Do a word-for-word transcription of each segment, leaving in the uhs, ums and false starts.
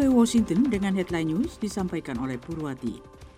V O A Washington dengan headline news disampaikan oleh Purwati.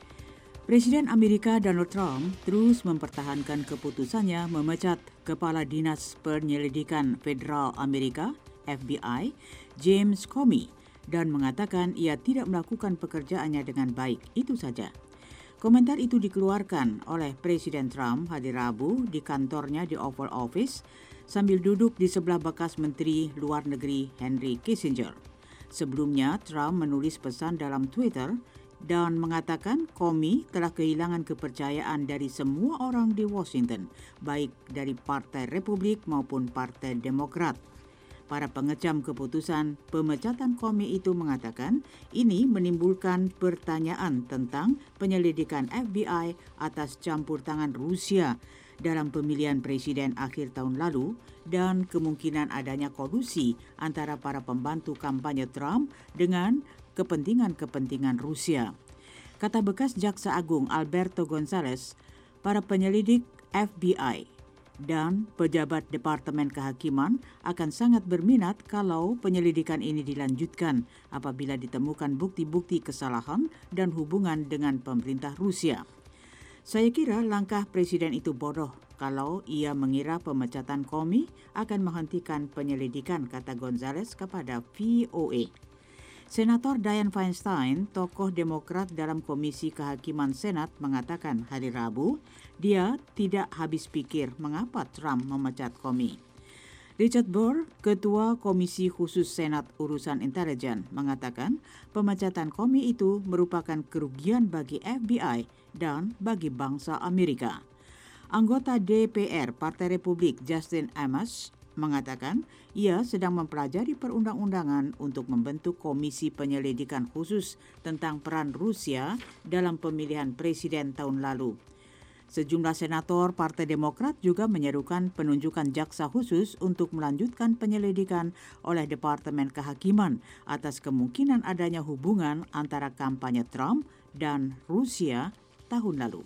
Presiden Amerika Donald Trump terus mempertahankan keputusannya memecat Kepala Dinas Penyelidikan Federal Amerika F B I James Comey dan mengatakan ia tidak melakukan pekerjaannya dengan baik. Itu saja. Komentar itu dikeluarkan oleh Presiden Trump hari Rabu di kantornya di Oval Office sambil duduk di sebelah bekas Menteri Luar Negeri Henry Kissinger. Sebelumnya, Trump menulis pesan dalam Twitter dan mengatakan Comey telah kehilangan kepercayaan dari semua orang di Washington, baik dari Partai Republik maupun Partai Demokrat. Para pengecam keputusan pemecatan Comey itu mengatakan ini menimbulkan pertanyaan tentang penyelidikan F B I atas campur tangan Rusia dalam pemilihan presiden akhir tahun lalu dan kemungkinan adanya kolusi antara para pembantu kampanye Trump dengan kepentingan-kepentingan Rusia. Kata bekas Jaksa Agung Alberto Gonzales, para penyelidik F B I dan pejabat Departemen Kehakiman akan sangat berminat kalau penyelidikan ini dilanjutkan apabila ditemukan bukti-bukti kesalahan dan hubungan dengan pemerintah Rusia. Saya kira langkah presiden itu bodoh kalau ia mengira pemecatan Comey akan menghentikan penyelidikan, kata Gonzales kepada V O A. Senator Dianne Feinstein, tokoh Demokrat dalam Komisi Kehakiman Senat, mengatakan hari Rabu dia tidak habis pikir mengapa Trump memecat Comey. Richard Burr, Ketua Komisi Khusus Senat Urusan Intelijen, mengatakan pemecatan Comey itu merupakan kerugian bagi F B I dan bagi bangsa Amerika. Anggota D P R Partai Republik Justin Amos mengatakan ia sedang mempelajari perundang-undangan untuk membentuk komisi penyelidikan khusus tentang peran Rusia dalam pemilihan presiden tahun lalu. Sejumlah senator Partai Demokrat juga menyerukan penunjukan jaksa khusus untuk melanjutkan penyelidikan oleh Departemen Kehakiman atas kemungkinan adanya hubungan antara kampanye Trump dan Rusia tahun lalu.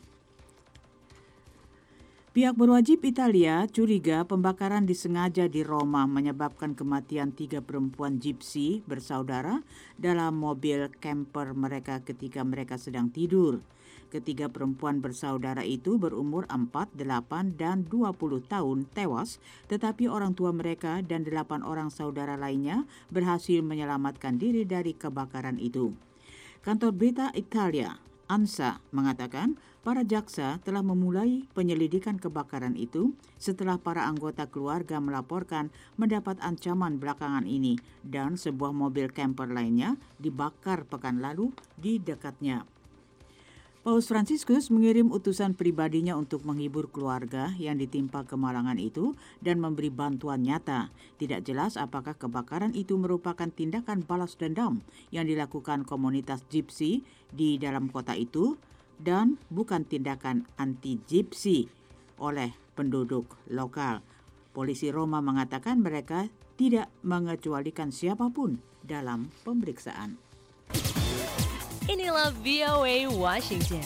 Pihak berwajib Italia curiga pembakaran disengaja di Roma menyebabkan kematian tiga perempuan Gypsy bersaudara dalam mobil camper mereka ketika mereka sedang tidur. Ketiga perempuan bersaudara itu berumur empat, delapan, dan dua puluh tahun tewas, tetapi orang tua mereka dan delapan orang saudara lainnya berhasil menyelamatkan diri dari kebakaran itu. Kantor berita Italia ANSA mengatakan para jaksa telah memulai penyelidikan kebakaran itu setelah para anggota keluarga melaporkan mendapat ancaman belakangan ini dan sebuah mobil camper lainnya dibakar pekan lalu di dekatnya. Paus Fransiskus mengirim utusan pribadinya untuk menghibur keluarga yang ditimpa kemalangan itu dan memberi bantuan nyata. Tidak jelas apakah kebakaran itu merupakan tindakan balas dendam yang dilakukan komunitas Gypsy di dalam kota itu dan bukan tindakan anti-Gypsy oleh penduduk lokal. Polisi Roma mengatakan mereka tidak mengecualikan siapapun dalam pemeriksaan. Inilah V O A Washington.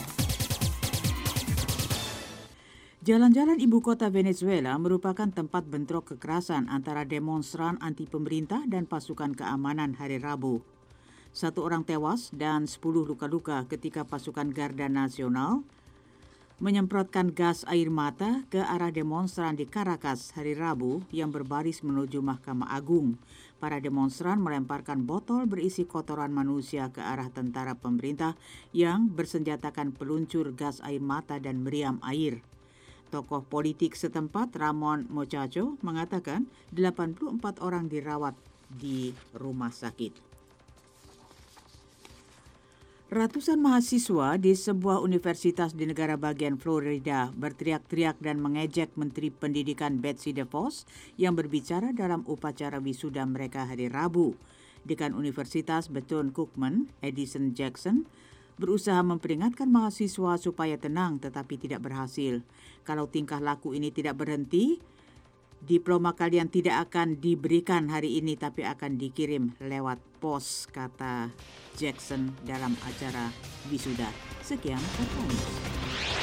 Jalan-jalan ibu kota Venezuela merupakan tempat bentrok kekerasan antara demonstran anti pemerintah dan pasukan keamanan hari Rabu. Satu orang tewas dan sepuluh luka-luka ketika pasukan Garda Nasional menyemprotkan gas air mata ke arah demonstran di Caracas hari Rabu yang berbaris menuju Mahkamah Agung. Para demonstran melemparkan botol berisi kotoran manusia ke arah tentara pemerintah yang bersenjatakan peluncur gas air mata dan meriam air. Tokoh politik setempat Ramon Mochacho mengatakan delapan puluh empat orang dirawat di rumah sakit. Ratusan mahasiswa di sebuah universitas di negara bagian Florida berteriak-teriak dan mengejek Menteri Pendidikan Betsy DeVos yang berbicara dalam upacara wisuda mereka hari Rabu. Dekan Universitas Bethune-Cookman, Edison Jackson, berusaha memperingatkan mahasiswa supaya tenang tetapi tidak berhasil. Kalau tingkah laku ini tidak berhenti, diploma kalian tidak akan diberikan hari ini tapi akan dikirim lewat pos, kata Jackson dalam acara wisuda. Sekian, Kata